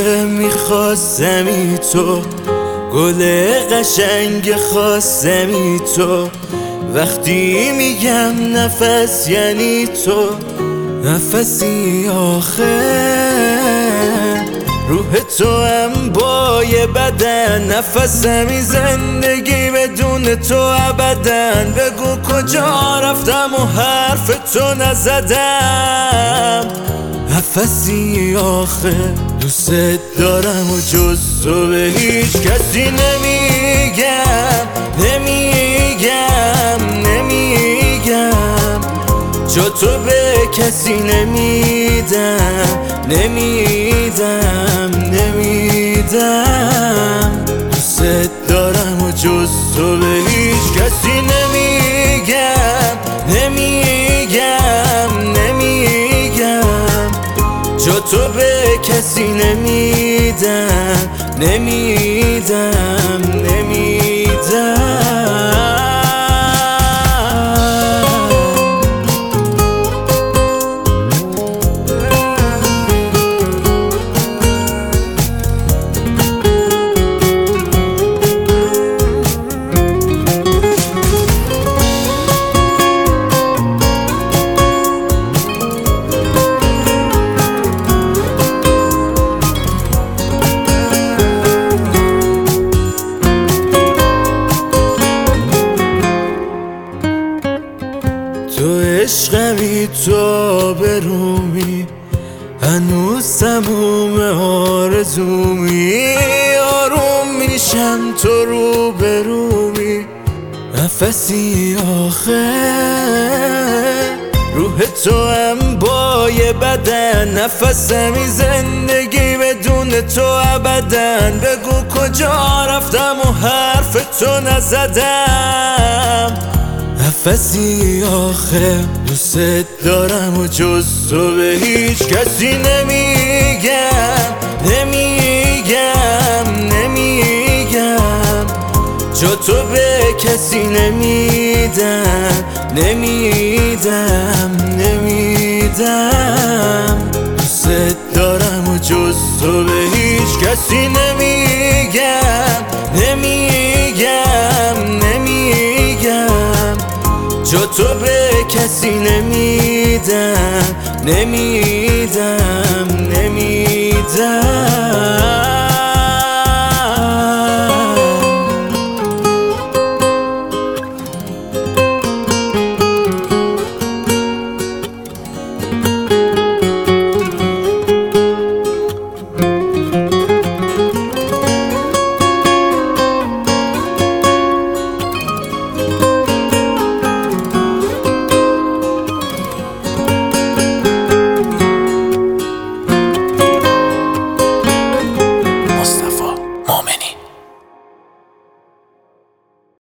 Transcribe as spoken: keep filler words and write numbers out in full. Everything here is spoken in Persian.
که میخواستمی تو، گل قشنگ خواستمی تو. وقتی میگم نفس یعنی تو، نفسی آخر روح تو هم با یه بدن. نفسمی زندگی بدون تو ابدن. بگو کجا رفتم و حرف تو نزدم. نفسی آخر دوست دارم و جز تو به هیچ کسی نمیگم. نمیگم نمیگم جا تو به کسی نمیدم. نمیدم نمیدم دوست دارم و جز تو به هیچ کسی نمیگم. نمیگم نمیگم جا تو به کسی نمیدم. نمیدم نمیدم تو عشقمی، تو آبرومی، هنوز تموم آرزومی. آروم میشم تو رو برومی. نفسی آخر روح تو هم با یه بدن. نفسمی زندگی بدون تو ابدن. بگو کجا رفتم و حرف تو نزدم. نفسی آخر دوست دارم و جز تو به هیچ کسی نمیگم. نمیگم نمیگم جا تو به کسی نمیدم. نمیدم نمیدم دوست دارم و جز تو به هیچ کسی نمیگم. نمیگم نمیگم جا تو به کسی نمیدم. نمیدم نمیدم